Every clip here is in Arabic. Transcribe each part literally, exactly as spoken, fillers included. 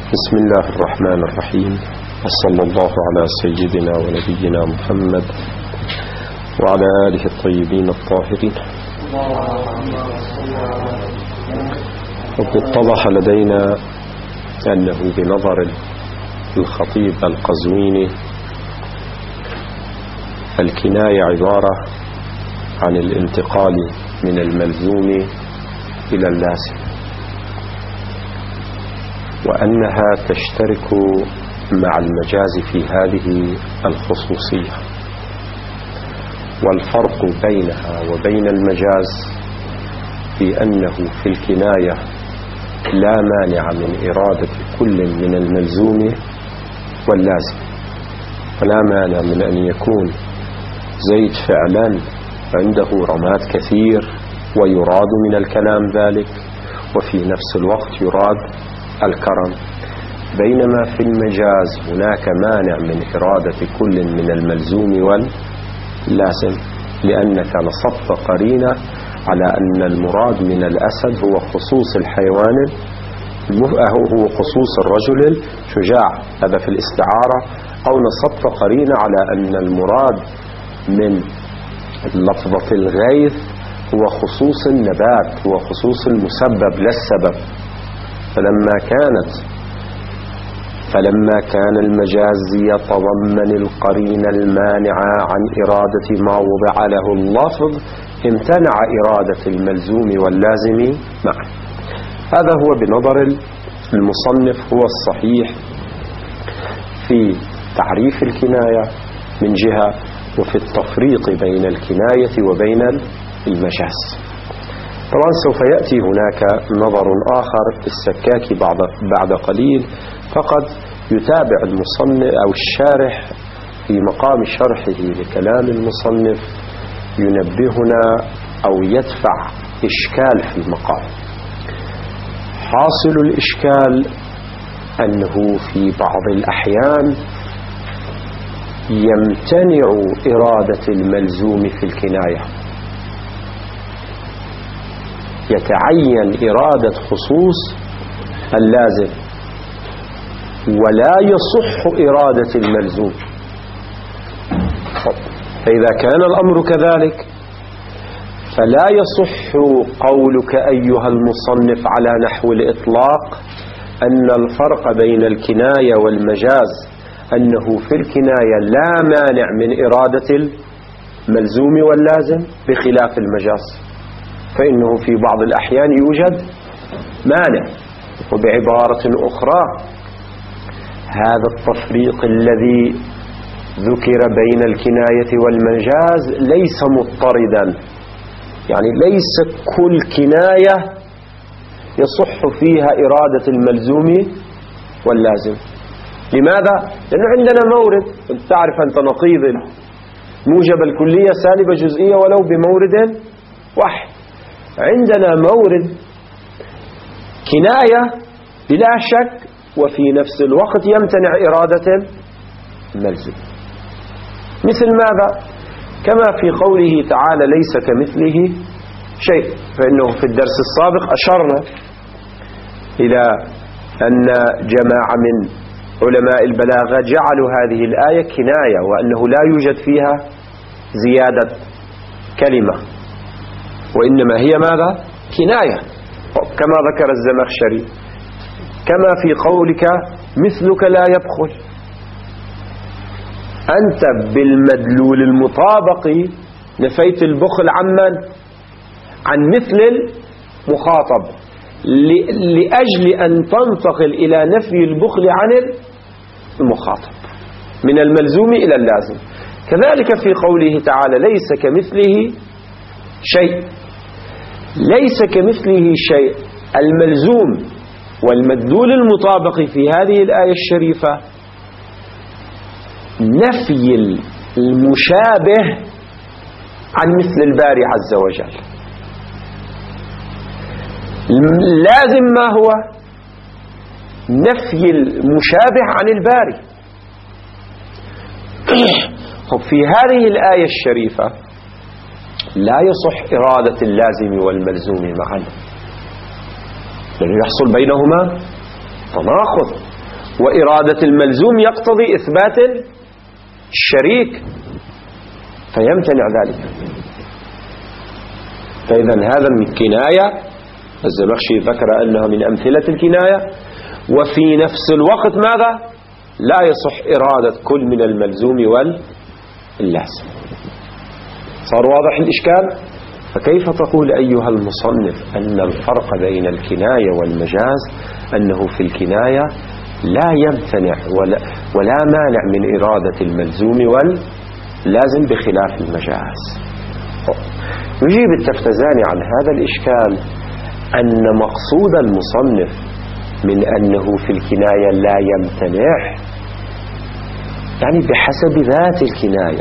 بسم الله الرحمن الرحيم، وصلى الله على سيدنا ونبينا محمد وعلى آله الطيبين الطاهرين. وقد اتضح لدينا أنه بنظر الخطيب القزويني الكناية عبارة عن الانتقال من الملزوم إلى اللازم، وأنها تشترك مع المجاز في هذه الخصوصية. والفرق بينها وبين المجاز في أنه في الكناية لا مانع من إرادة كل من الملزوم واللازم، ولا مانع من أن يكون زيد فعلا عنده رماد كثير ويراد من الكلام ذلك، وفي نفس الوقت يراد الكرم. بينما في المجاز هناك مانع من إرادة كل من الملزوم واللازم، لأنك نصبت قرينة على أن المراد من الأسد هو خصوص الحيوان، هو خصوص الرجل الشجاع، هذا في الاستعارة. أو نصبت قرينة على أن المراد من لفظة الغيث هو خصوص النبات، هو خصوص المسبب لا السبب. فلما كانت فلما كان المجاز يتضمن القرينة المانعة عن إرادة ما وضع له اللفظ، امتنع إرادة الملزوم واللازم معا. هذا هو بنظر المصنف هو الصحيح في تعريف الكناية من جهة، وفي التفريق بين الكناية وبين المجاز. طبعا سوف يأتي هناك نظر آخر في السكاكي بعد, بعد قليل، فقد يتابع المصنف أو الشارح في مقام شرحه لكلام المصنف ينبهنا أو يدفع إشكال في المقام. حاصل الإشكال أنه في بعض الأحيان يمتنع إرادة الملزوم في الكناية، يتعين إرادة خصوص اللازم ولا يصح إرادة الملزوم. فإذا كان الأمر كذلك فلا يصح قولك أيها المصنف على نحو الإطلاق أن الفرق بين الكناية والمجاز أنه في الكناية لا مانع من إرادة الملزوم واللازم بخلاف المجاز، فإنه في بعض الأحيان يوجد مانع. وبعبارة أخرى، هذا التفريق الذي ذكر بين الكناية والمجاز ليس مضطردا، يعني ليس كل كناية يصح فيها إرادة الملزوم واللازم. لماذا؟ لأنه عندنا مورد، تعرف أنت نقيض موجب الكلية سالبة جزئية ولو بمورد واحد. عندنا مورد كناية بلا شك، وفي نفس الوقت يمتنع إرادة الملزوم. مثل ماذا؟ كما في قوله تعالى ليس كمثله شيء، فإنه في الدرس السابق أشرنا إلى أن جماعة من علماء البلاغة جعلوا هذه الآية كناية، وأنه لا يوجد فيها زيادة كلمة، وإنما هي ماذا؟ كناية، كما ذكر الزمخشري. كما في قولك مثلك لا يبخل، أنت بالمدلول المطابق نفيت البخل عن من؟ عن مثل المخاطب، لأجل أن تنتقل إلى نفي البخل عن المخاطب من الملزوم إلى اللازم. كذلك في قوله تعالى ليس كمثله شيء، ليس كمثله شيء الملزوم والمدلول المطابق في هذه الآية الشريفة نفي المشابه عن مثل الباري عز وجل. لازم ما هو؟ نفي المشابه عن الباري. في هذه الآية الشريفة لا يصح إرادة اللازم والملزوم معا، لأنه يحصل بينهما تناقض. وإرادة الملزوم يقتضي إثبات الشريك فيمتنع ذلك. فإذا هذا من كناية، الزمخشري ذكر أنها من أمثلة الكناية، وفي نفس الوقت ماذا؟ لا يصح إرادة كل من الملزوم واللازم. صار واضح الإشكال؟ فكيف تقول أيها المصنف أن الفرق بين الكناية والمجاز أنه في الكناية لا يمتنع ولا, ولا مانع من إرادة الملزوم واللازم بخلاف المجاز؟ يجيب التفتزاني عن هذا الإشكال أن مقصود المصنف من أنه في الكناية لا يمتنع يعني بحسب ذات الكناية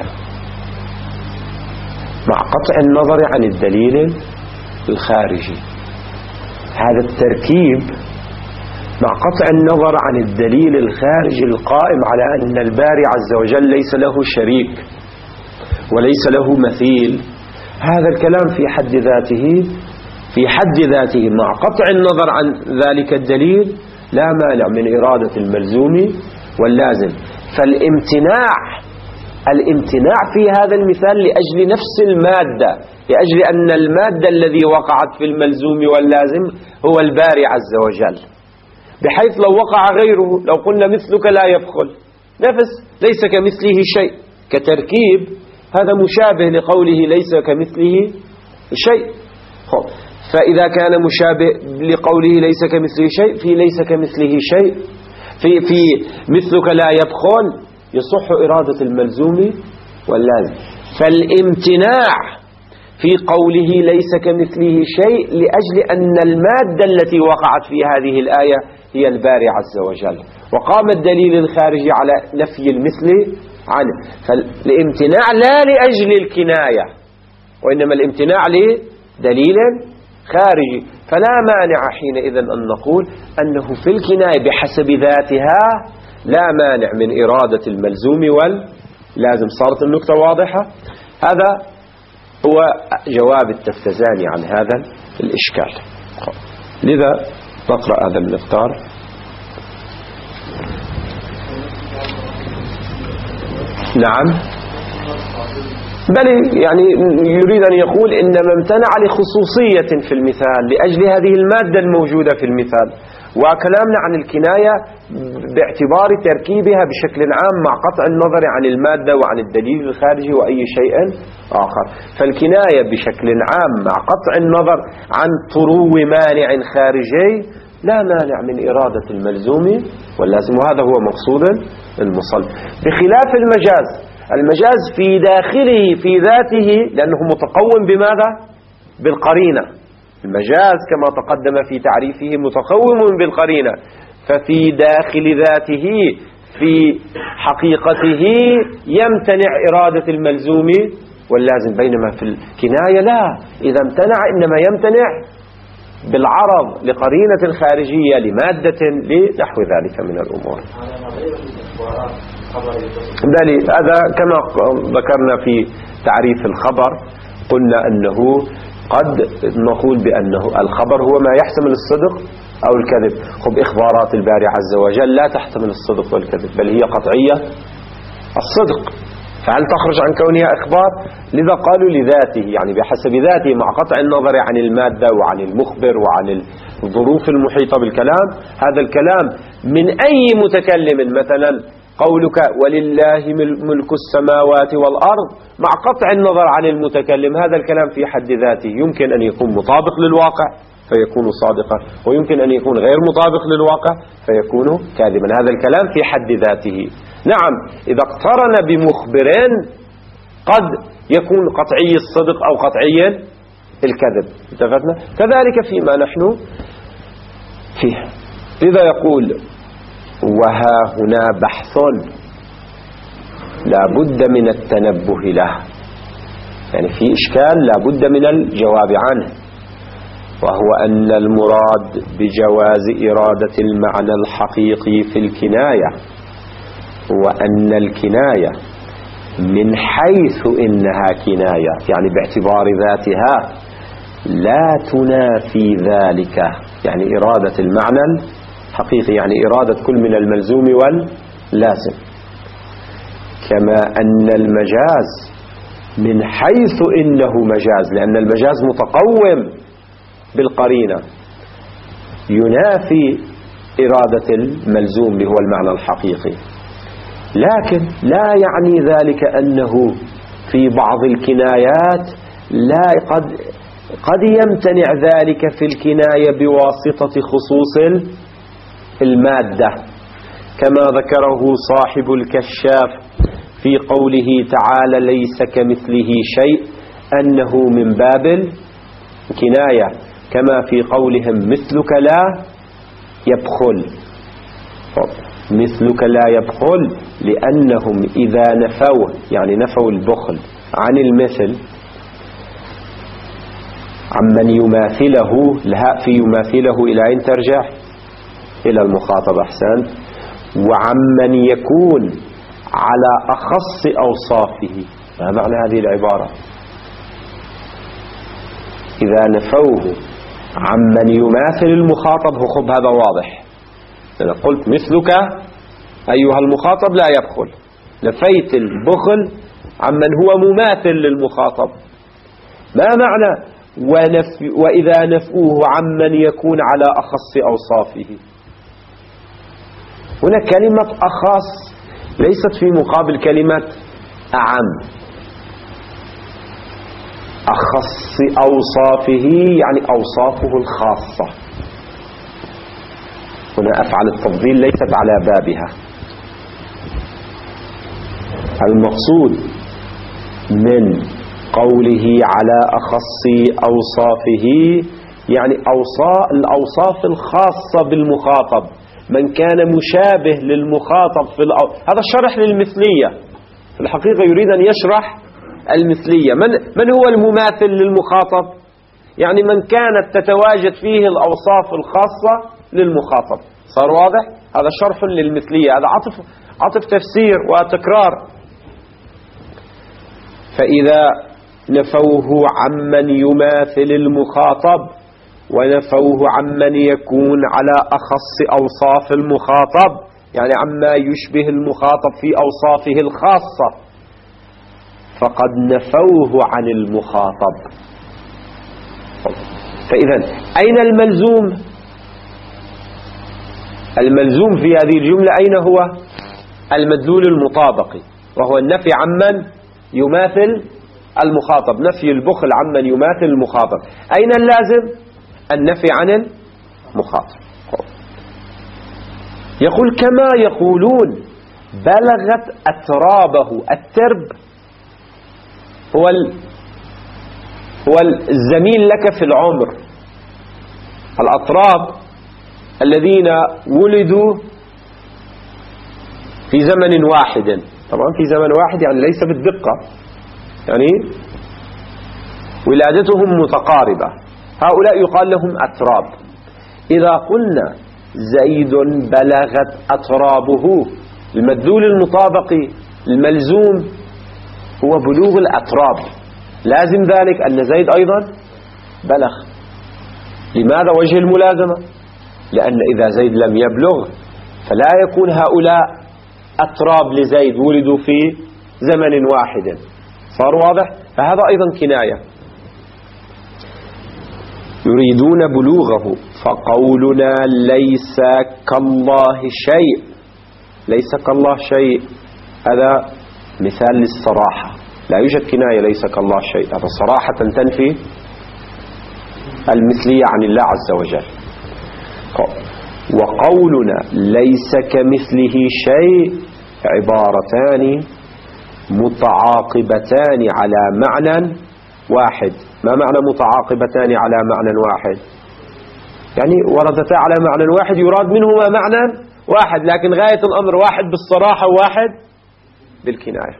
مع قطع النظر عن الدليل الخارجي. هذا التركيب مع قطع النظر عن الدليل الخارجي القائم على أن الباري عز وجل ليس له شريك وليس له مثيل، هذا الكلام في حد ذاته في حد ذاته مع قطع النظر عن ذلك الدليل لا مانع من إرادة الملزوم واللازم. فالامتناع الامتناع في هذا المثال لأجل نفس المادة، لأجل أن المادة الذي وقعت في الملزوم واللازم هو الباري عز وجل، بحيث لو وقع غيره لو قلنا مثلك لا يبخل نفس ليس كمثله شيء كتركيب، هذا مشابه لقوله ليس كمثله شيء. فإذا كان مشابه لقوله ليس كمثله شيء في ليس كمثله شيء في في مثلك لا يبخل يصح إرادة الملزوم واللازم. فالامتناع في قوله ليس كمثله شيء لأجل أن المادة التي وقعت في هذه الآية هي الباري عز وجل، وقام الدليل الخارجي على نفي المثل عنه. فالامتناع لا لأجل الكناية وإنما الامتناع لدليل خارجي، فلا مانع حينئذ أن نقول أنه في الكناية بحسب ذاتها لا مانع من إرادة الملزوم واللازم. صارت النقطة واضحة؟ هذا هو جواب التفتزاني عن هذا الإشكال. لذا نقرأ هذا المقدار. نعم بل يعني يريد أن يقول إنما امتنع لخصوصية في المثال لأجل هذه المادة الموجودة في المثال، وكلامنا عن الكناية باعتبار تركيبها بشكل عام مع قطع النظر عن المادة وعن الدليل الخارجي وأي شيء آخر. فالكناية بشكل عام مع قطع النظر عن طرو مانع خارجي لا مانع من إرادة الملزوم واللازم، وهذا هو مقصود المصنف. بخلاف المجاز، المجاز في داخله في ذاته لأنه متقوم بماذا؟ بالقرينة. المجاز كما تقدم في تعريفه متقوم بالقرينة، ففي داخل ذاته في حقيقته يمتنع إرادة الملزوم واللازم، بينما في الكناية لا، إذا امتنع إنما يمتنع بالعرض لقرينة خارجية لمادة لنحو ذلك من الأمور. بل هذا كما ذكرنا في تعريف الخبر، قلنا أنه قد نقول بأنه الخبر هو ما يحتمل الصدق أو الكذب. خب إخبارات الباري عز وجل لا تحتمل الصدق والكذب بل هي قطعية الصدق، فهل تخرج عن كونها إخبار؟ لذا قالوا لذاته، يعني بحسب ذاته مع قطع النظر عن المادة وعن المخبر وعن الظروف المحيطة بالكلام. هذا الكلام من أي متكلم، مثلا قولك ولله ملك السماوات والأرض مع قطع النظر عن المتكلم، هذا الكلام في حد ذاته يمكن أن يكون مطابق للواقع فيكون صادقا، ويمكن أن يكون غير مطابق للواقع فيكون كاذبا. هذا الكلام في حد ذاته. نعم إذا اقترن بمخبر قد يكون قطعي الصدق أو قطعي الكذب، اتفقنا؟ كذلك فيما نحن فيه. لذا يقول وها هنا بحث لا بد من التنبه له، يعني في إشكال لا بد من الجواب عنه، وهو أن المراد بجواز إرادة المعنى الحقيقي في الكناية هو أن الكناية من حيث إنها كناية يعني باعتبار ذاتها لا تنافي ذلك، يعني إرادة المعنى حقيقي، يعني إرادة كل من الملزوم واللازم. كما أن المجاز من حيث إنه مجاز، لأن المجاز متقوم بالقرينة، ينافي إرادة الملزوم اللي هو المعنى الحقيقي، لكن لا يعني ذلك أنه في بعض الكنايات لا قد قد يمتنع ذلك في الكناية بواسطة خصوص المادة، كما ذكره صاحب الكشاف في قوله تعالى ليس كمثله شيء، أنه من باب الكناية، كما في قولهم مثلك لا يبخل. مثلك لا يبخل لأنهم إذا نفوا، يعني نفوا البخل عن المثل، عمن يماثله، الهاء في يماثله إلى أين ترجع؟ إلى المخاطب، أحسنت. وعمن يكون على أخص أوصافه، ما معنى هذه العبارة؟ إذا نفوه عمن يماثل المخاطب، خب هذا واضح، أنا قلت مثلك أيها المخاطب لا يبخل، نفيت البخل عمن هو مماثل للمخاطب. ما معنى ونفي وإذا نفوه عمن يكون على أخص أوصافه؟ هنا كلمة أخص ليست في مقابل كلمة أعم. أخص أوصافه يعني أوصافه الخاصة، هنا أفعل التفضيل ليست على بابها. المقصود من قوله على أخص أوصافه يعني أوصاف الأوصاف الخاصة بالمخاطب، من كان مشابه للمخاطب في الأو... هذا الشرح للمثلية، في الحقيقة يريد أن يشرح المثلية. من, من هو المماثل للمخاطب؟ يعني من كانت تتواجد فيه الأوصاف الخاصة للمخاطب. صار واضح؟ هذا شرح للمثلية، هذا عطف, عطف تفسير وتكرار. فإذا نفوه عمن يماثل المخاطب ونفوه عمن يكون على أخص أوصاف المخاطب، يعني عما يشبه المخاطب في أوصافه الخاصة، فقد نفوه عن المخاطب. فإذا أين الملزوم؟ الملزوم في هذه الجملة أين هو؟ المدلول المطابقي، وهو النفي عمن يماثل المخاطب، نفي البخل عمن يماثل المخاطب. أين اللازم؟ النفي عن المخاطب. يقول كما يقولون بلغت أترابه. الترب هو هو الزميل لك في العمر. الأطراب الذين ولدوا في زمن واحد، طبعا في زمن واحد يعني ليس بالدقة، يعني ولادتهم متقاربة، هؤلاء يقال لهم أتراب. إذا قلنا زيد بلغت أترابه، المدلول المطابقي الملزوم هو بلوغ الأتراب، لازم ذلك أن زيد أيضا بلغ. لماذا وجه الملازمة؟ لأن إذا زيد لم يبلغ فلا يكون هؤلاء أتراب لزيد ولدوا في زمن واحد. صار واضح؟ فهذا أيضا كناية، يريدون بلوغه. فقولنا ليس كالله شيء، ليس كالله شيء، هذا مثال للصراحة، لا يوجد كناية ليس كالله شيء، هذا صراحة تنفي المثلية عن الله عز وجل. وقولنا ليس كمثله شيء عبارتان متعاقبتان على معنى واحد. ما معنى متعاقبتان على معنى واحد؟ يعني وردتا على معنى واحد يراد منهما معنى واحد، لكن غاية الأمر واحد بالصراحة وواحد بالكناية.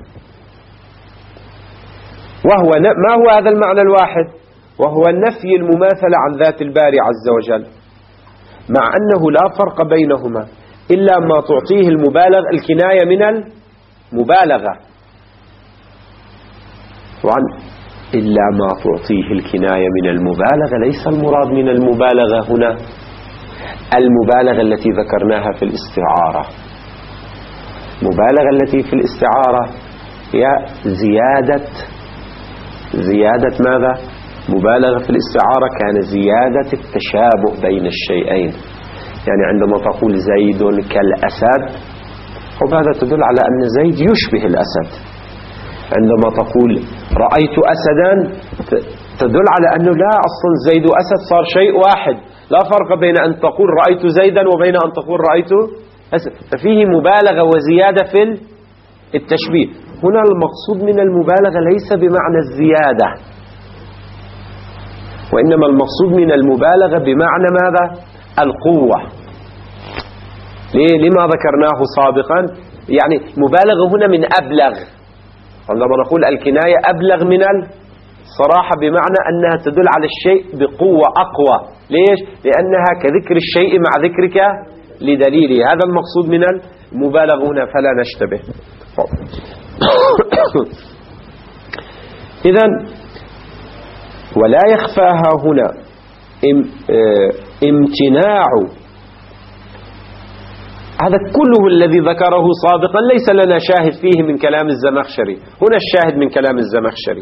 وهو ما هو هذا المعنى الواحد؟ وهو النفي المماثلة عن ذات الباري عز وجل، مع أنه لا فرق بينهما إلا ما تعطيه المبالغ الكناية من المبالغة، طبعا إلا ما تعطيه الكناية من المبالغة، ليس المراد من المبالغة هنا المبالغة التي ذكرناها في الاستعارة، مبالغة التي في الاستعارة هي زيادة زيادة ماذا؟ مبالغة في الاستعارة كان زيادة التشابه بين الشيئين. يعني عندما تقول زيد كالأسد، وهذا تدل على أن زيد يشبه الأسد. عندما تقول رأيت أسدا تدل على أنه لا، أصلا زيد وأسد صار شيء واحد، لا فرق بين أن تقول رأيت زيدا وبين أن تقول رأيت أسد. ففيه مبالغة وزيادة في التشبيه. هنا المقصود من المبالغة ليس بمعنى الزيادة، وإنما المقصود من المبالغة بمعنى ماذا؟ القوة. ليه؟ لما ذكرناه سابقا، يعني مبالغة هنا من أبلغ. عندما نقول الكناية أبلغ من الصراحة بمعنى أنها تدل على الشيء بقوة أقوى. ليش؟ لأنها كذكر الشيء مع ذكرك لدليله. هذا المقصود من المبالغة هنا، فلا نشتبه. إذن ولا يخفاها هنا امتناع، هذا كله الذي ذكره سابقا ليس لنا شاهد فيه من كلام الزمخشري، هنا الشاهد من كلام الزمخشري.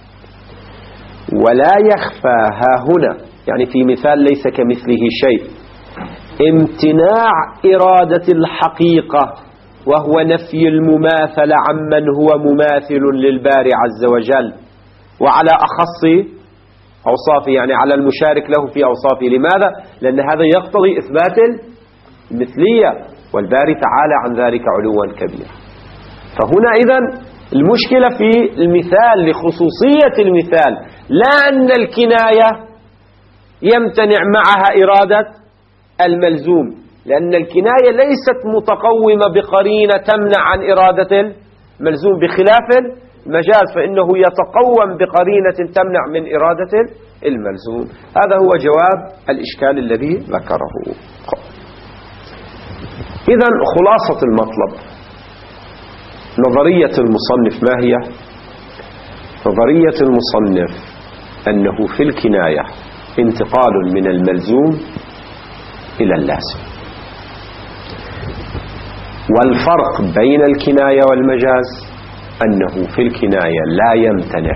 ولا يخفاها هنا يعني في مثال ليس كمثله شيء، امتناع إرادة الحقيقة وهو نفي المماثلة عمن هو مماثل للباري عز وجل وعلى أخص أوصافه، يعني على المشارك له في أوصافه. لماذا؟ لأن هذا يقتضي إثبات المثلية، والباري تعالى عن ذلك علوا كبيرا. فهنا إذن المشكلة في المثال لخصوصية المثال، لا أن الكناية يمتنع معها إرادة الملزوم، لأن الكناية ليست متقومة بقرينة تمنع عن إرادة الملزوم، بخلاف المجاز فإنه يتقوم بقرينة تمنع من إرادة الملزوم. هذا هو جواب الإشكال الذي ذكره. إذن خلاصة المطلب، نظرية المصنف ما هي؟ نظرية المصنف أنه في الكناية انتقال من الملزوم إلى اللازم، والفرق بين الكناية والمجاز أنه في الكناية لا يمتنع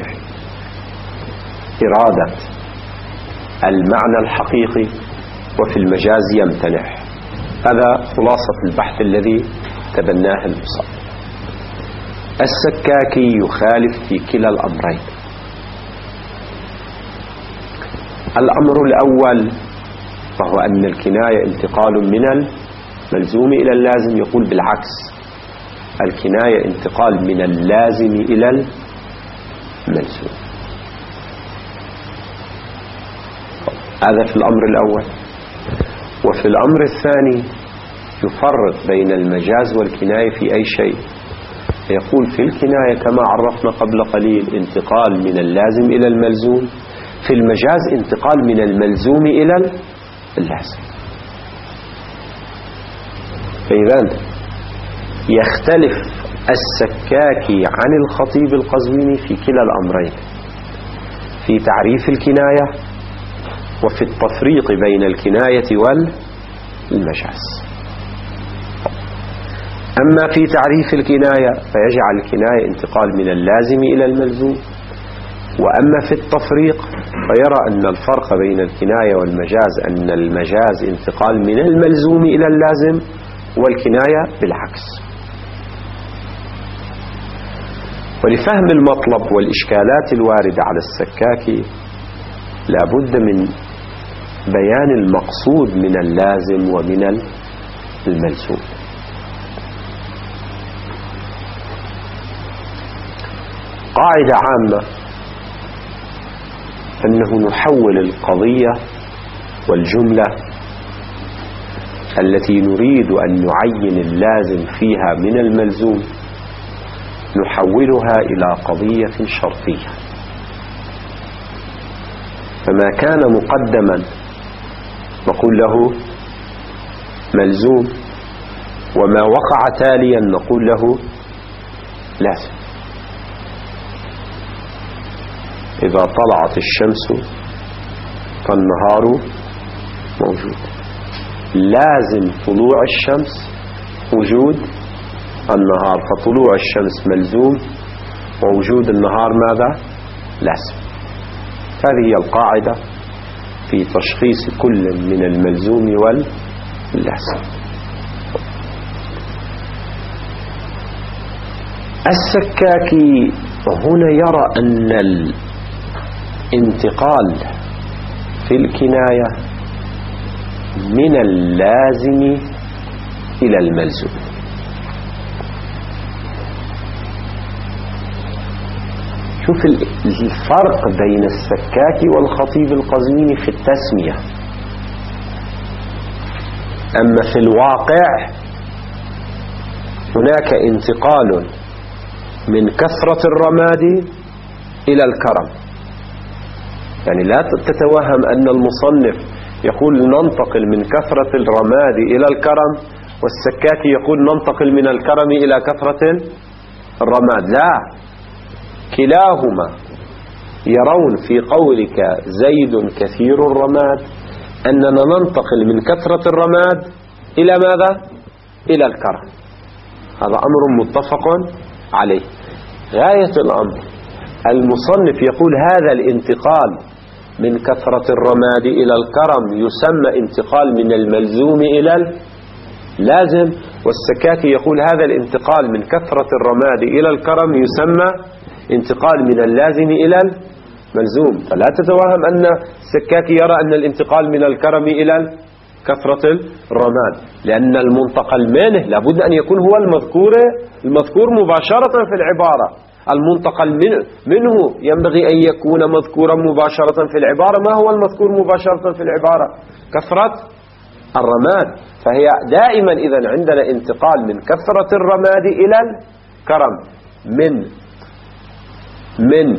إرادة المعنى الحقيقي، وفي المجاز يمتنع. هذا خلاصة البحث الذي تبناه المصنف. السكاكي يخالف في كلا الأمرين. الأمر الأول وهو أن الكناية انتقال من الملزوم إلى اللازم، يقول بالعكس، الكناية انتقال من اللازم إلى الملزوم. هذا في الأمر الأول. وفي الأمر الثاني يفرق بين المجاز والكناية في أي شيء. يقول في الكناية كما عرفنا قبل قليل انتقال من اللازم إلى الملزوم، في المجاز انتقال من الملزوم إلى اللازم. فإذا يختلف السكاكي عن الخطيب القزويني في كلا الأمرين، في تعريف الكناية وفي التفريق بين الكناية والمجاز. أما في تعريف الكناية فيجعل الكناية انتقال من اللازم إلى الملزوم، وأما في التفريق فيرى أن الفرق بين الكناية والمجاز أن المجاز انتقال من الملزوم إلى اللازم، والكناية بالعكس. ولفهم المطلب والإشكالات الواردة على السكاكي لابد من بيان المقصود من اللازم ومن الملزوم. قاعدة عامة أنه نحول القضية والجملة التي نريد أن نعين اللازم فيها من الملزوم نحولها إلى قضية شرطية. فما كان مقدما نقول له ملزوم، وما وقع تاليا نقول له لازم. إذا طلعت الشمس فالنهار موجود، لازم طلوع الشمس وجود النهار، فطلوع الشمس ملزوم ووجود النهار ماذا؟ لازم. هذه هي القاعدة في تشخيص كل من الملزوم واللازم. السكاكي هنا يرى أن الانتقال في الكناية من اللازم إلى الملزوم. شوف الفرق بين السكاكي والخطيب القزويني في التسمية. أما في الواقع هناك انتقال من كثرة الرماد إلى الكرم. يعني لا تتوهم أن المصنف يقول ننتقل من كثرة الرماد إلى الكرم والسكاكي يقول ننتقل من الكرم إلى كثرة الرماد. لا، كلاهما يرون في قولك زيد كثير الرماد أننا ننتقل من كثرة الرماد إلى ماذا؟ إلى الكرم. هذا أمر متفق عليه. غاية الأمر المصنف يقول هذا الانتقال من كثرة الرماد إلى الكرم يسمى انتقال من الملزوم إلى اللازم، والسكاكي يقول هذا الانتقال من كثرة الرماد إلى الكرم يسمى انتقال من اللازم إلى الملزوم. فلا تتوهم أن السكاكي يرى أن الانتقال من الكرم إلى كثرة الرماد، لأن المنتقل منه لابد أن يكون هو المذكور المذكور مباشرة في العبارة. المنتقل منه ينبغي أن يكون مذكورا مباشرة في العبارة. ما هو المذكور مباشرة في العبارة؟ كثرة الرماد. فهي دائما إذن عندنا انتقال من كثرة الرماد إلى الكرم، من من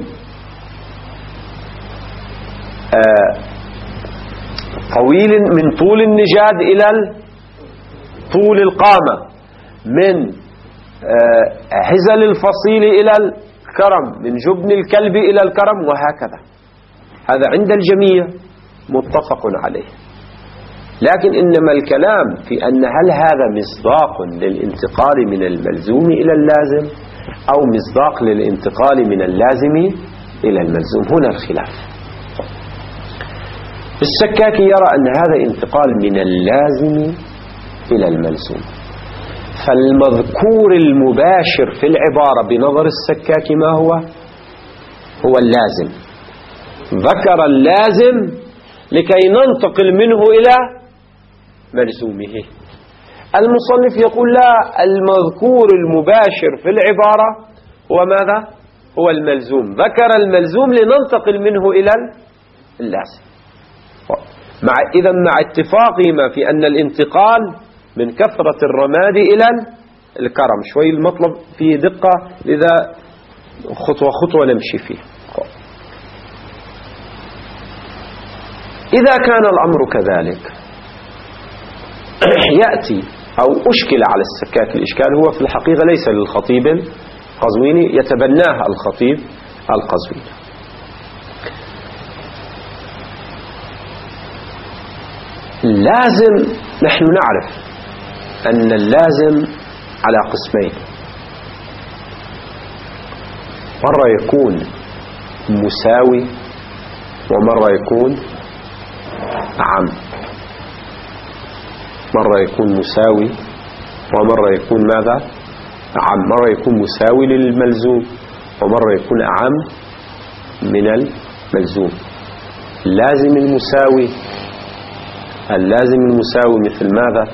آه طويل من طول النجاد إلى طول القامة، من آه هزل الفصيل إلى الكرم، من جبن الكلب إلى الكرم، وهكذا. هذا عند الجميع متفق عليه. لكن إنما الكلام في أن هل هذا مصداق للانتقال من الملزوم إلى اللازم أو مصداق للانتقال من اللازم إلى الملزوم. هنا الخلاف. السكاكي يرى أن هذا انتقال من اللازم إلى الملزوم، فالمذكور المباشر في العبارة بنظر السكاكي ما هو؟ هو اللازم. ذكر اللازم لكي ننتقل منه إلى ملزومه. المصنف يقول لا، المذكور المباشر في العبارة هو ماذا؟ هو الملزوم. ذكر الملزوم لننتقل منه إلى اللازم. مع إذا مع اتفاقهما في أن الانتقال من كثرة الرماد إلى الكرم. شوي المطلب فيه دقة، لذا خطوة خطوة نمشي فيه. إذا كان الأمر كذلك يأتي أو أشكل على السكاكي الإشكال هو في الحقيقة ليس للخطيب القزويني، يتبناها الخطيب القزويني. لازم نحن نعرف أن اللازم على قسمين. مرة يكون مساوي ومرة يكون عام. مرة يكون مساوي ومرة يكون ماذا؟ عام. مرة يكون مساوي للملزوم ومرة يكون أعم من الملزوم. اللازم المساوي اللازم المساوي مثل ماذا؟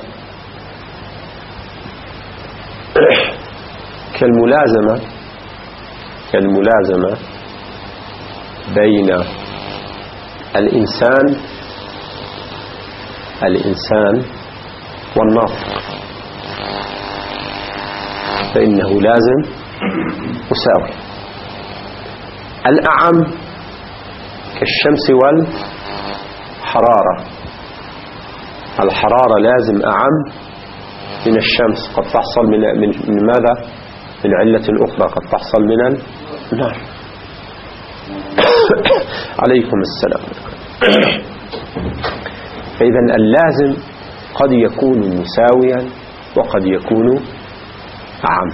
كالملازمة كالملازمة بين الإنسان الإنسان والناطق، فإنه لازم مساوي. الأعم كالشمس والحرارة. الحرارة لازم أعم من الشمس، قد تحصل من, من, من ماذا؟ من علة أخرى، قد تحصل من النار. عليكم السلام. فإذا اللازم قد يكون مساويا وقد يكون أعم.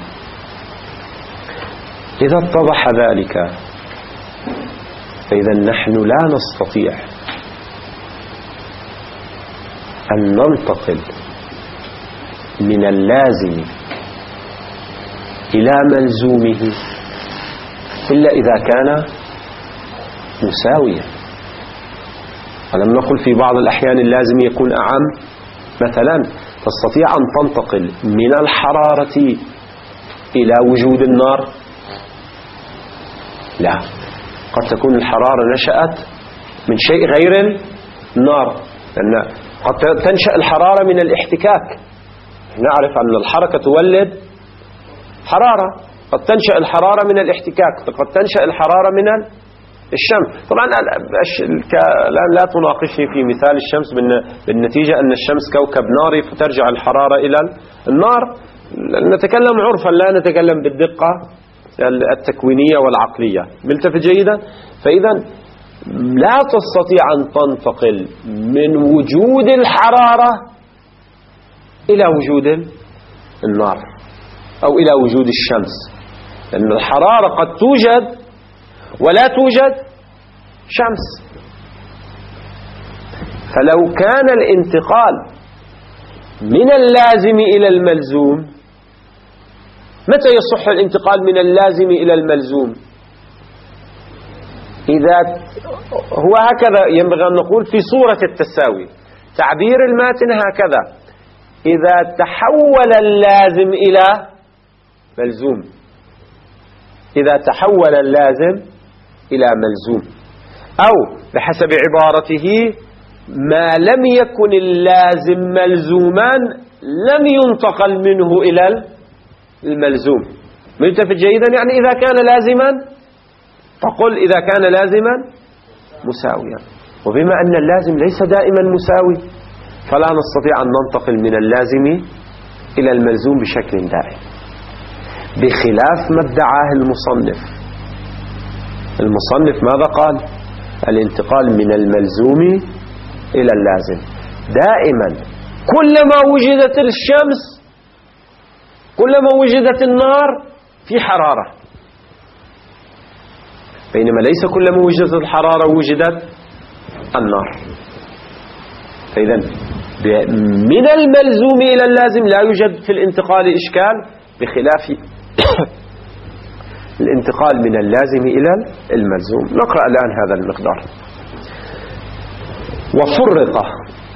إذا اتضح ذلك فإذا نحن لا نستطيع أن ننتقل من اللازم إلى ملزومه إلا إذا كان مساويا. ألم نقل في بعض الأحيان اللازم يكون أعم؟ مثلا تستطيع أن تنتقل من الحرارة إلى وجود النار؟ لا، قد تكون الحرارة نشأت من شيء غير النار، لأن قد تنشأ الحرارة من الاحتكاك. نعرف أن الحركة تولد حرارة، قد تنشأ الحرارة من الاحتكاك، قد تنشأ الحرارة من الشمس. طبعا لا تناقشني في مثال الشمس، بالنتيجة أن الشمس كوكب ناري فترجع الحرارة إلى النار. نتكلم عرفا لا نتكلم بالدقة التكوينية والعقلية. ملتفت جيدا؟ فإذا لا تستطيع أن تنتقل من وجود الحرارة إلى وجود النار أو إلى وجود الشمس، لأن الحرارة قد توجد ولا توجد شمس. فلو كان الانتقال من اللازم إلى الملزوم، متى يصح الانتقال من اللازم إلى الملزوم؟ إذا هو هكذا ينبغي أن نقول في صورة التساوي. تعبير الماتن هكذا: إذا تحول اللازم إلى ملزوم، إذا تحول اللازم إلى ملزوم، أو بحسب عبارته ما لم يكن اللازم ملزوما لم ينتقل منه إلى الملزوم. ملتفت جيدا؟ يعني إذا كان لازما فقل إذا كان لازما مساويا. وبما أن اللازم ليس دائما مساوي فلا نستطيع أن ننتقل من اللازم إلى الملزوم بشكل دائم، بخلاف ما ادعاه المصنف. المصنف ماذا قال؟ الانتقال من الملزوم إلى اللازم دائما كلما وجدت الشمس، كلما وجدت النار في حرارة، بينما ليس كلما وجدت الحرارة وجدت النار. فإذا من الملزوم إلى اللازم لا يوجد في الانتقال إشكال، بخلاف الانتقال من اللازم إلى الملزوم. نقرأ الآن هذا المقدار. وفرق،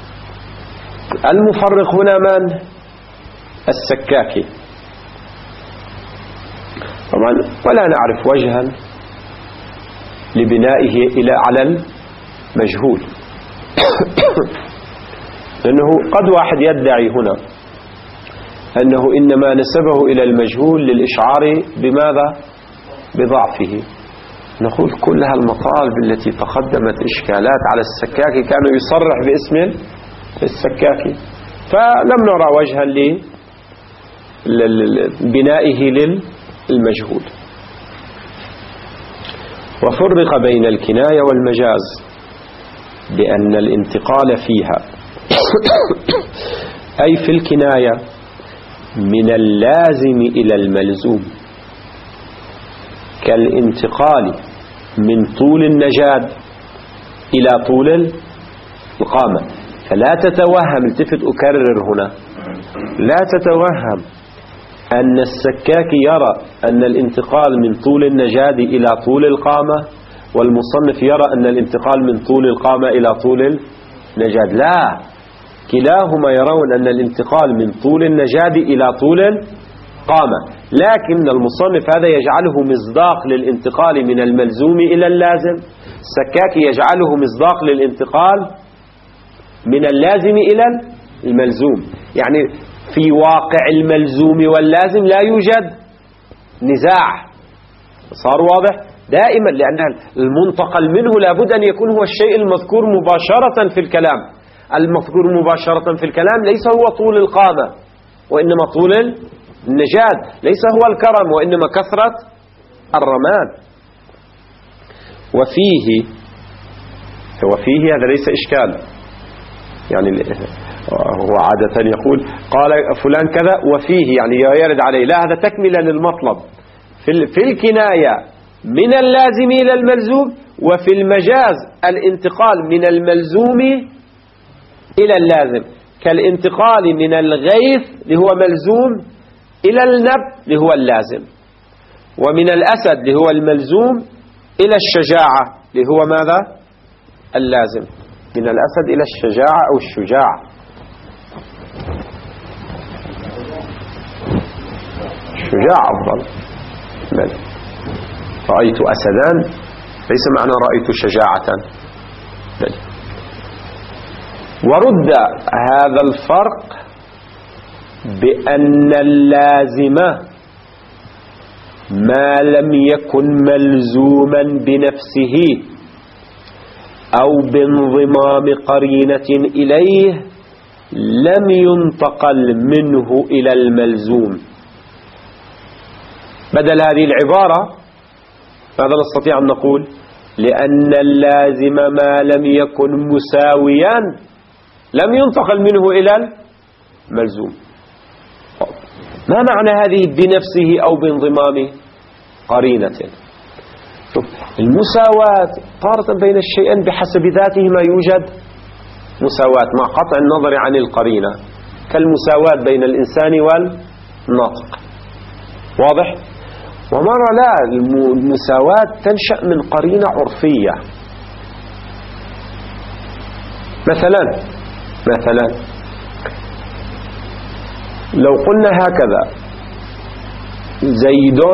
المفرق هنا من؟ السكاكي. طبعا ولا نعرف وجها لبنائه إلى على المجهول لأنه قد واحد يدعي هنا أنه إنما نسبه إلى المجهول للإشعار بماذا؟ بضعفه. نقول كل هالمطالب التي تقدمت إشكالات على السكاكي كانوا يصرح باسم السكاكي، فلم نرى وجها لبنائه للمجهول. وفرق بين الكناية والمجاز بأن الانتقال فيها أي في الكناية من اللازم إلى الملزوم كالانتقال من طول النجاد إلى طول القامة. فلا تتوهم، التفت أكرر هنا، لا تتوهم أن السكاكي يرى أن الانتقال من طول النجاد إلى طول القامة والمصنف يرى أن الانتقال من طول القامة إلى طول النجاد. لا، كلاهما يرون أن الانتقال من طول النجاد إلى طول القامة، لكن المصنف هذا يجعله مصداق للانتقال من الملزوم إلى اللازم، السكاكي يجعله مصداق للانتقال من اللازم إلى الملزوم. يعني في واقع الملزوم واللازم لا يوجد نزاع. صار واضح؟ دائما، لأن المنتقل منه لابد أن يكون هو الشيء المذكور مباشرة في الكلام. المذكور مباشرة في الكلام ليس هو طول القامة وإنما طول النجاد، ليس هو الكرم وإنما كثرة الرماد. وفيه وفيه هذا ليس إشكال، يعني هو عادة يقول قال فلان كذا وفيه، يعني يرد عليه، لا هذا تكملة للمطلب. في الكناية من اللازم إلى الملزوم، وفي المجاز الانتقال من الملزوم إلى اللازم، كالانتقال من الغيث اللي هو ملزوم إلى النب اللي هو اللازم، ومن الأسد اللي هو الملزوم إلى الشجاعة اللي هو ماذا؟ اللازم. من الأسد إلى الشجاعة أو الشجاع. الشجاع أفضل. بل رأيت أسدان ليس معنى رأيت شجاعة. بل ورد هذا الفرق بأن اللازم ما لم يكن ملزوما بنفسه أو بانضمام قرينة إليه لم ينتقل منه إلى الملزوم. بدل هذه العبارة ماذا نستطيع أن نقول؟ لأن اللازم ما لم يكن مساويا لم ينتقل منه إلى الملزوم. ما معنى هذه بنفسه أو بانضمام قرينة؟ شوف، المساواة طارة بين الشيئين بحسب ذاتهما يوجد مساواة مع قطع النظر عن القرينة، كالمساواة بين الإنسان والناطق. واضح؟ ومرة لا، المساواة تنشأ من قرينة عرفية. مثلا مثلا لو قلنا هكذا: زيد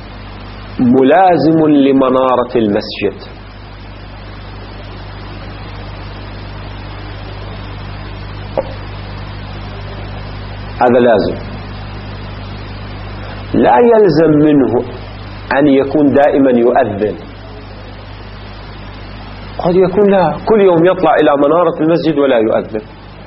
ملازم لمنارة المسجد، هذا لازم. لا يلزم منه أن يكون دائما يؤذن، قد يكون لا، كل يوم يطلع إلى منارة المسجد ولا يؤذن،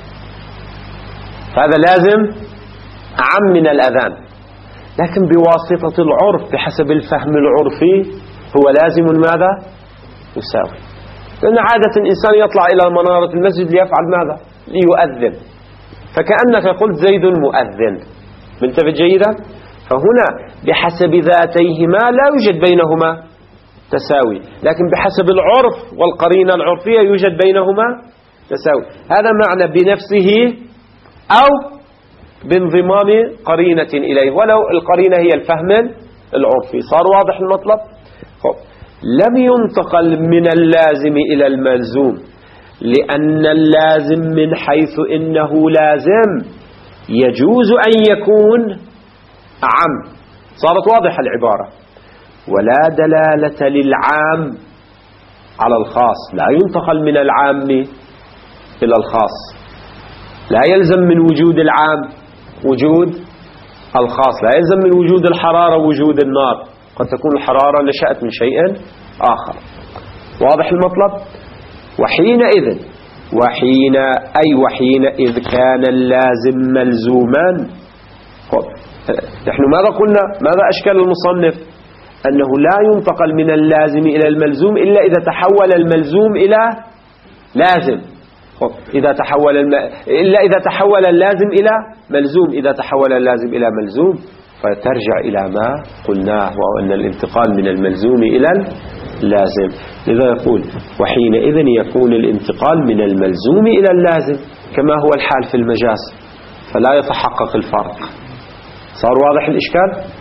هذا لازم عام من الأذان، لكن بواسطة العرف بحسب الفهم العرفي هو لازم ماذا؟ يساوي. لأن عادة الإنسان يطلع إلى منارة المسجد ليفعل ماذا؟ ليؤذن، فكأنك قلت زيد مؤذن. منتبه جيدا؟ فهنا بحسب ذاتيهما لا يوجد بينهما تساوي، لكن بحسب العرف والقرينة العرفية يوجد بينهما تساوي. هذا معنى بنفسه أو بانضمام قرينة إليه، ولو القرينة هي الفهم العرفي. صار واضح المطلب؟ لم ينتقل من اللازم إلى الملزوم، لأن اللازم من حيث إنه لازم يجوز أن يكون عام. صارت واضحة العبارة. ولا دلالة للعام على الخاص، لا ينتقل من العام إلى الخاص، لا يلزم من وجود العام وجود الخاص، لا يلزم من وجود الحرارة وجود النار، قد تكون الحرارة نشأت من شيء آخر. واضح المطلب؟ وحينئذ وحين أي وحينئذ كان اللازم ملزوما. نحن ماذا قلنا؟ ماذا أشكال المصنف؟ أنه لا ينتقل من اللازم إلى الملزوم إلا إذا تحول الملزوم إلى لازم. إذا تحول الم... إلا إذا تحول اللازم إلى ملزوم. إذا تحول اللازم إلى ملزوم فترجع إلى ما قلناه، وهو أن الانتقال من الملزوم إلى اللازم. لذا يقول وحينئذ يكون الانتقال من الملزوم إلى اللازم كما هو الحال في المجاز، فلا يتحقق الفرق. صار واضح الإشكال؟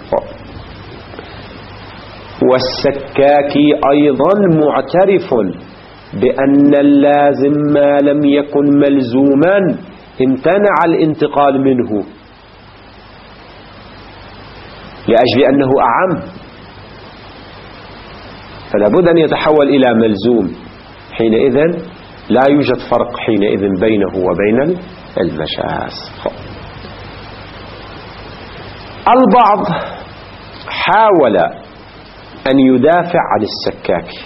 والسكاكي أيضا معترف بأن اللازم ما لم يكن ملزوما امتنع الانتقال منه لأجل أنه أعم، فلا بد أن يتحول إلى ملزوم. حينئذ لا يوجد فرق حينئذ بينه وبين المجاز. البعض حاول أن يدافع عن السكاكي،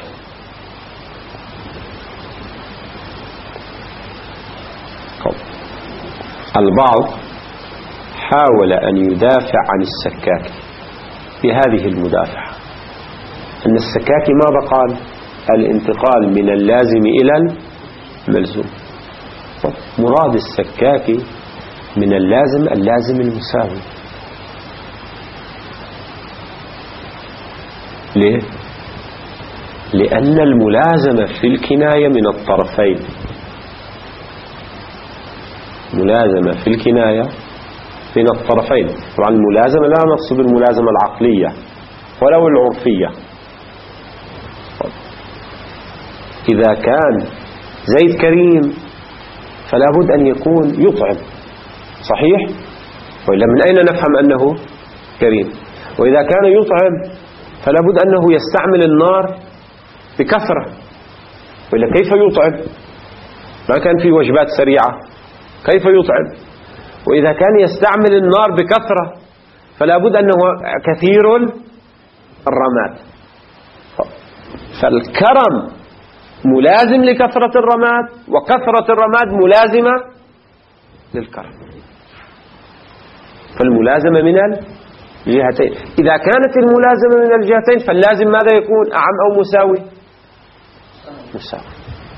البعض حاول أن يدافع عن السكاكي بهذه المدافعة، أن السكاكي ماذا قال؟ الانتقال من اللازم إلى الملزوم. مراد السكاكي من اللازم اللازم المساوي. ليه؟ لأن الملازمة في الكناية من الطرفين. ملازمة في الكناية من الطرفين. طبعا الملازمة لا نقصد الملازمة العقلية ولو العرفية. إذا كان زيد كريم فلا بد أن يكون يطعم، صحيح؟ وإلا من أين نفهم أنه كريم؟ وإذا كان يطعم فلا بد أنه يستعمل النار بكثرة، وإلا كيف يطعم؟ ما كان في وجبات سريعة، كيف يطعم؟ وإذا كان يستعمل النار بكثرة فلا بد أنه كثير الرماد. فالكرم ملازم لكثرة الرماد، وكثرة الرماد ملازمة للكرم. فالملازمة من الجهتين. إذا كانت الملازمة من الجهتين فاللازم ماذا يكون؟ أعم أو مساوي؟ مساوي.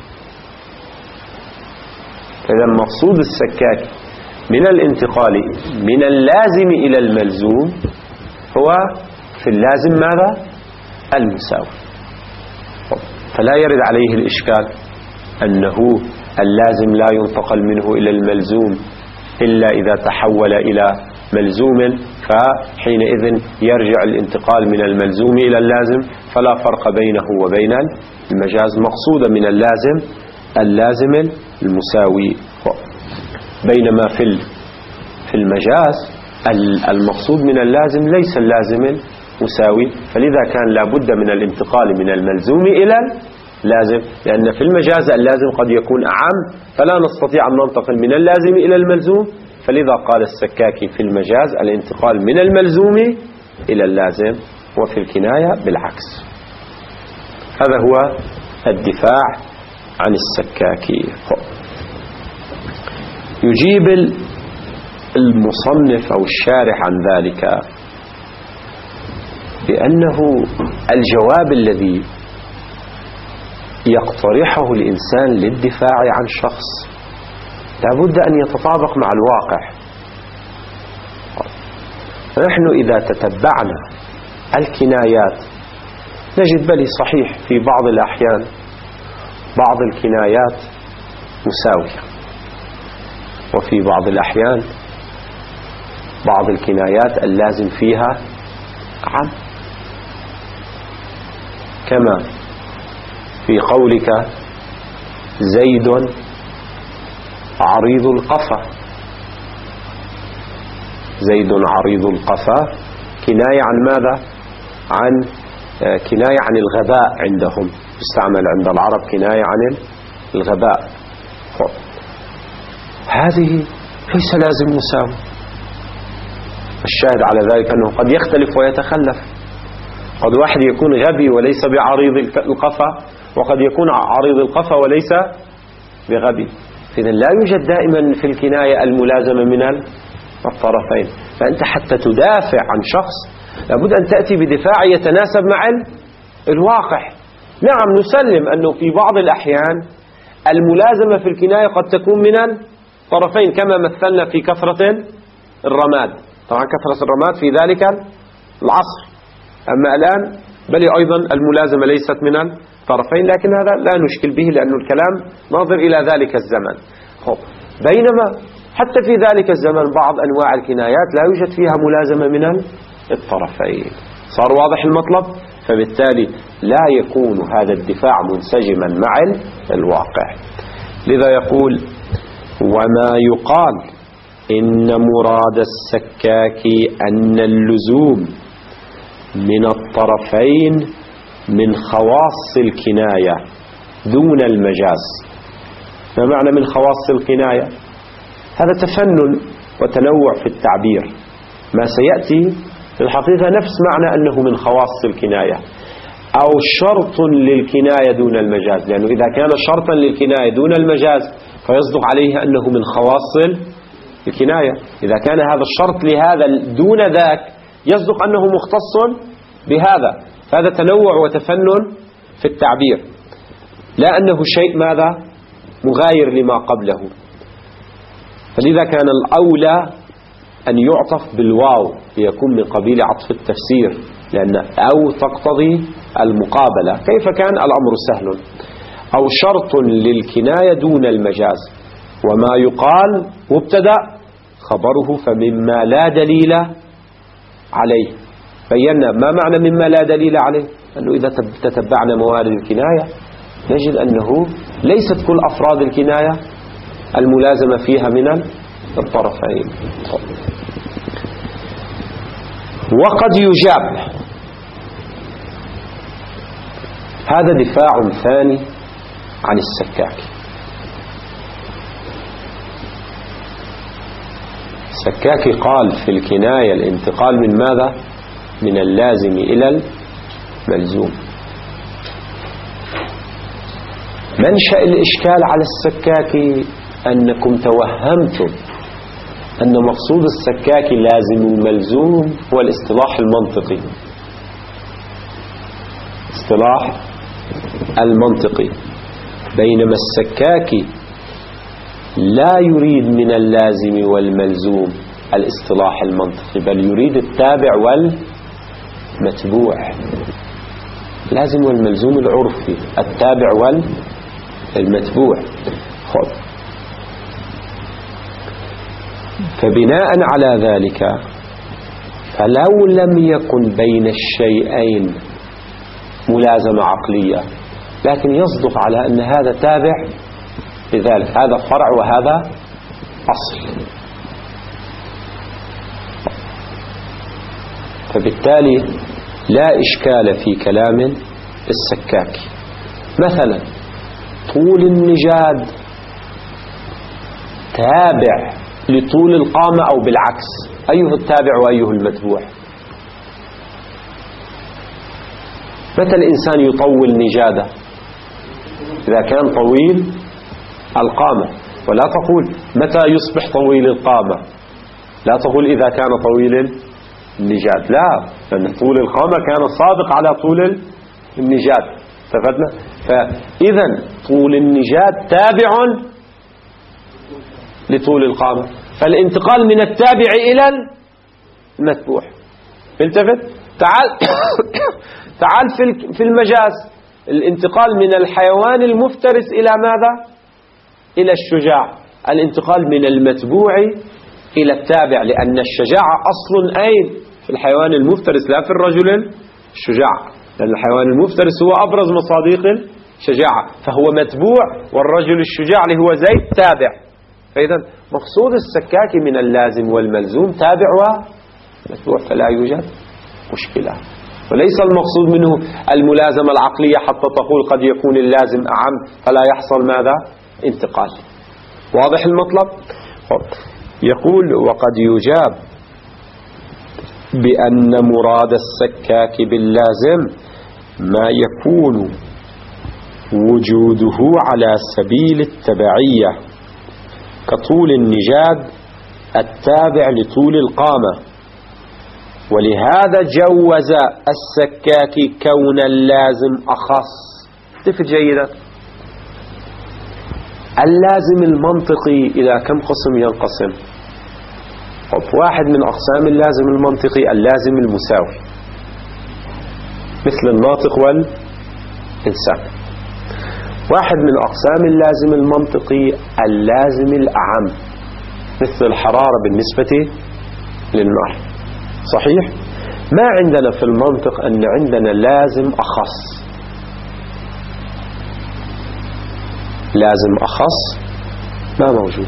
إذا مقصود السكاكي من الانتقال من اللازم إلى الملزوم هو في اللازم ماذا؟ المساوي. فلا يرد عليه الإشكال أنه اللازم لا ينتقل منه إلى الملزوم إلا إذا تحول إلى ملزوم، فحينئذ يرجع الانتقال من الملزوم إلى اللازم، فلا فرق بينه وبين المجاز. مقصود من اللازم اللازم المساوي. بينما في في المجاز المقصود من اللازم ليس اللازم المساوي، فلذا كان لابد من الانتقال من الملزوم إلى اللازم، لأن في المجاز اللازم قد يكون أعم فلا نستطيع أن ننتقل من اللازم إلى الملزوم، فلذا قال السكاكي في المجاز الانتقال من الملزوم إلى اللازم، وفي الكناية بالعكس. هذا هو الدفاع عن السكاكي. يجيب المصنف أو الشارح عن ذلك بأنه الجواب الذي يقترحه الإنسان للدفاع عن شخص لابد أن يتطابق مع الواقع. نحن إذا تتبعنا الكنايات نجد بلي صحيح في بعض الأحيان بعض الكنايات مساوية، وفي بعض الأحيان بعض الكنايات اللازم فيها عم، كما في قولك زيد عريض القفا. زيد عريض القفا كناية عن ماذا؟ عن كناية عن الغباء عندهم، يستعمل عند العرب كناية عن الغباء. هذه ليس لازم مساوي. الشاهد على ذلك أنه قد يختلف ويتخلف. قد واحد يكون غبي وليس بعريض القفا، وقد يكون عريض القفا وليس بغبي. إذن لا يوجد دائما في الكناية الملازمة من الطرفين. فأنت حتى تدافع عن شخص لابد أن تأتي بدفاع يتناسب مع الواقع. نعم نسلم أنه في بعض الأحيان الملازمة في الكناية قد تكون من الطرفين، كما مثلنا في كثرة الرماد. طبعا كثرة الرماد في ذلك العصر، أما الآن بل أيضا الملازمة ليست من الطرفين، لكن هذا لا نشكل به لأن الكلام ناظر إلى ذلك الزمن. بينما حتى في ذلك الزمن بعض أنواع الكنايات لا يوجد فيها ملازمة من الطرفين. صار واضح المطلب؟ فبالتالي لا يكون هذا الدفاع منسجما مع الواقع. لذا يقول: وما يقال إن مراد السكاكي أن اللزوم من الطرفين من خواص الكناية دون المجاز. ما معنى من خواص الكناية؟ هذا تفنن وتنوع في التعبير. ما سيأتي في الحقيقة نفس معنى أنه من خواص الكناية أو شرط للكناية دون المجاز، لأنه إذا كان شرطا للكناية دون المجاز فيصدق عليه أنه من خواص الكناية. إذا كان هذا الشرط لهذا دون ذاك يصدق أنه مختص بهذا. فهذا تنوع وتفنن في التعبير، لا أنه شيء ماذا مغاير لما قبله. فلذا كان الأولى أن يعطف بالواو ليكون من قبيل عطف التفسير، لأن أو تقتضي المقابلة. كيف كان الأمر سهل. أو شرط للكناية دون المجاز، وما يقال مبتدأ خبره فمما لا دليل عليه. بينا ما معنى مما لا دليل عليه، أنه إذا تتبعنا موارد الكناية نجد أنه ليست كل أفراد الكناية الملازمة فيها من الطرفين. وقد يجاب، هذا دفاع ثاني عن السكاكي. السكاكي قال في الكناية الانتقال من ماذا؟ من اللازم إلى الملزوم. منشأ الإشكال على السكاكي أنكم توهمتم أن مقصود السكاكي لازم وملزوم هو الاصطلاح المنطقي، اصطلاح المنطقي، بينما السكاكي لا يريد من اللازم والملزوم الاصطلاح المنطقي، بل يريد التابع والمتبوع. لازم والملزوم العرفي، التابع والمتبوع. خذ. فبناء على ذلك فلو لم يكن بين الشيئين ملازمة عقلية، لكن يصدق على أن هذا تابع لذلك، هذا فرع وهذا أصل، فبالتالي لا إشكال في كلام السكاكي. مثلا طول النجاد تابع لطول القامة أو بالعكس، أيه التابع وأيه المتبوع؟ متى الإنسان يطول نجاده؟ إذا كان طويل القامة. ولا تقول متى يصبح طويل القامة، لا تقول إذا كان طويل النجاد، لا، لأن طول القامة كان صادق على طول النجاد. اتفقنا؟ فإذا طول النجاد تابع لطول القامة، فالانتقال من التابع إلى المتبوع. التفت تعال تعال في المجاز، الانتقال من الحيوان المفترس إلى ماذا؟ إلى الشجاع. الانتقال من المتبوع إلى التابع، لأن الشجاعة أصل أين؟ في الحيوان المفترس لا في الرجل الشجاع، لأن الحيوان المفترس هو أبرز مصادق الشجاعة، فهو متبوع، والرجل الشجاع اللي هو زيد تابع. فإذا مقصود السكاكي من اللازم والملزوم تابع ومتبوع، فلا يوجد مشكلة. وليس المقصود منه الملازمة العقلية حتى تقول قد يكون اللازم أعم فلا يحصل ماذا؟ انتقال. واضح المطلب؟ يقول وقد يجاب بأن مراد السكاك باللازم ما يكون وجوده على سبيل التبعية، كطول النجاد التابع لطول القامة، ولهذا جوز السكاكي كون اللازم أخص. تفت جيدا، اللازم المنطقي إلى كم قسم ينقسم؟ واحد من أقسام اللازم المنطقي اللازم المساوي، مثل الناطق والإنسان. واحد من أقسام اللازم المنطقي اللازم الأعم، مثل الحرارة بالنسبة للنار. صحيح؟ ما عندنا في المنطق أن عندنا لازم أخص. لازم أخص ما موجود،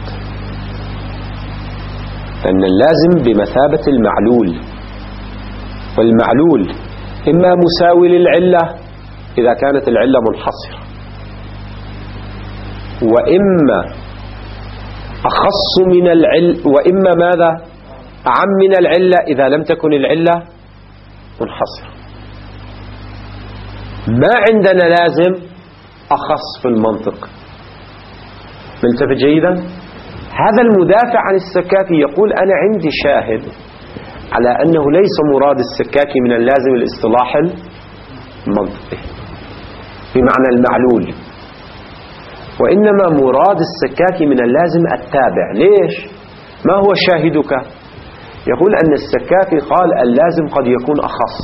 لأن اللازم بمثابة المعلول، والمعلول إما مساوي للعلة إذا كانت العلة منحصرة، وإما أخص من العلة، وإما ماذا؟ أعم من العلة إذا لم تكن العلة منحصرة. ما عندنا لازم أخص في المنطق. ملتفت جيدا؟ هذا المدافع عن السكاكي يقول أنا عندي شاهد على أنه ليس مراد السكاكي من اللازم الاصطلاح المنطقي بمعنى المعلول، وإنما مراد السكاكي من اللازم التابع. ليش؟ ما هو شاهدك؟ يقول أن السكاكي قال اللازم قد يكون أخص.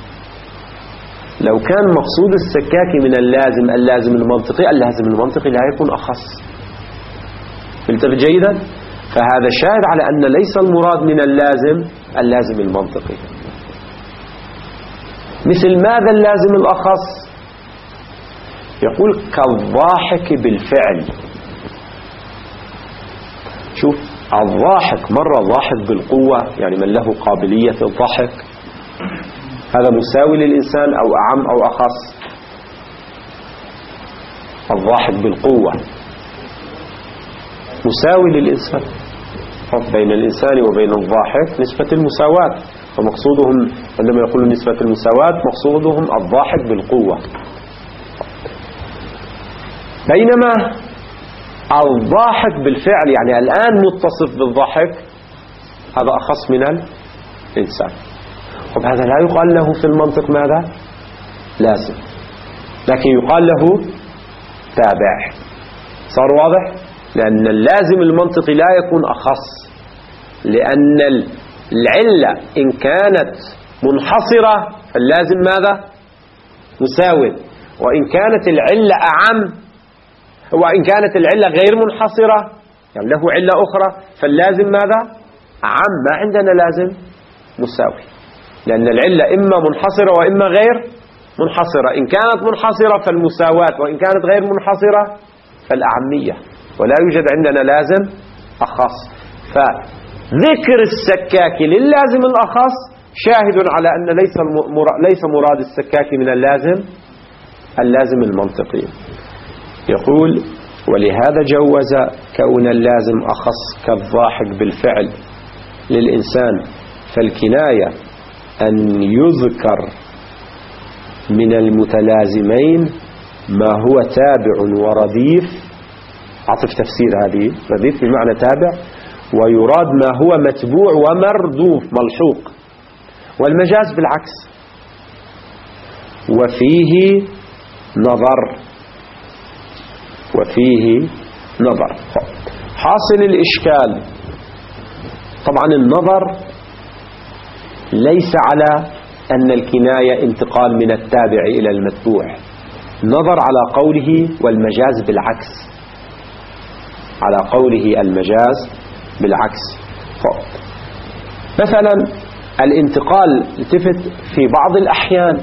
لو كان مقصود السكاكي من اللازم اللازم المنطقي، اللازم المنطقي لا يكون أخص. فلتفت جيدا. فهذا شاهد على أن ليس المراد من اللازم اللازم المنطقي. مثل ماذا اللازم الأخص؟ يقول كالضاحك بالفعل. شوف الضاحك مرة ضاحك بالقوة، يعني من له قابلية الضحك، هذا مساوي للإنسان أو أعم أو أخص؟ الضاحك بالقوة مساوي للإنسان. بين الإنسان وبين الضاحك نسبة المساواة، فمقصودهم عندما يقولون نسبة المساواة مقصودهم الضاحك بالقوة. بينما الضاحك بالفعل يعني الآن متصف بالضحك هذا أخص من الإنسان. وهذا لا يقال له في المنطق ماذا؟ لازم، لكن يقال له تابع. صار واضح؟ لأن اللازم المنطقي لا يكون أخص، لأن العلة إن كانت منحصرة فاللازم ماذا؟ مساوي، وإن كانت العلة أعم، وإن كانت العلة غير منحصرة يعني له علة أخرى فاللازم ماذا؟ أعم. ما عندنا لازم مساوي، لأن العلة إما منحصرة وإما غير منحصرة. إن كانت منحصرة فالمساواة، وإن كانت غير منحصرة فالأعمية، ولا يوجد عندنا لازم أخص. فذكر السكاكي لللازم الأخص شاهد على أن ليس ليس مراد السكاكي من اللازم اللازم المنطقي. يقول ولهذا جوز كون اللازم أخص كالضاحك بالفعل للإنسان، فالكناية أن يذكر من المتلازمين ما هو تابع ورديف. عطف تفسير هذه رديف بمعنى تابع، ويراد ما هو متبوع ومردوف ملحوق. والمجاز بالعكس. وفيه نظر وفيه نظر. حاصل الإشكال طبعا النظر ليس على أن الكناية انتقال من التابع إلى المتبوع، نظر على قوله والمجاز بالعكس، على قوله المجاز بالعكس. مثلا الانتقال التفت في بعض الأحيان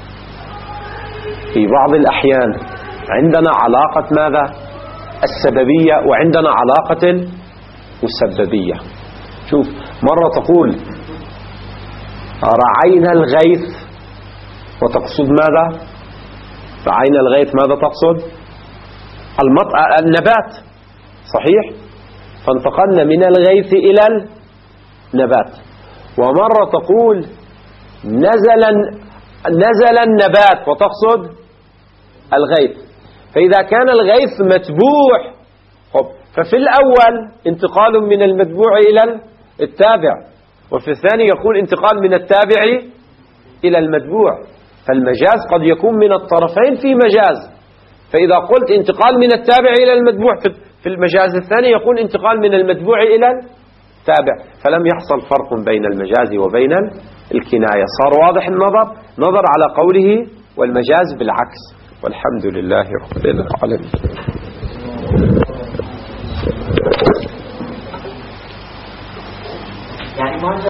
في بعض الأحيان عندنا علاقة ماذا؟ السببية، وعندنا علاقة المسببية. شوف مرة تقول رعينا الغيث وتقصد ماذا؟ رعينا الغيث ماذا تقصد؟ المط... النبات، صحيح؟ فانتقلنا من الغيث إلى النبات. ومرة تقول نزل نزل النبات وتقصد الغيث. فإذا كان الغيث متبوع ففي الأول انتقال من المتبوع إلى التابع، وفي الثاني يقول انتقال من التابع إلى المتبوع. فالمجاز قد يكون من الطرفين في مجاز. فإذا قلت انتقال من التابع إلى المتبوع في المجاز الثاني يكون انتقال من المتبوع إلى التابع، فلم يحصل فرق بين المجاز وبين الكناية. صار واضح النظر؟ نظر على قوله والمجاز بالعكس. والحمد لله رب العالمين. يعني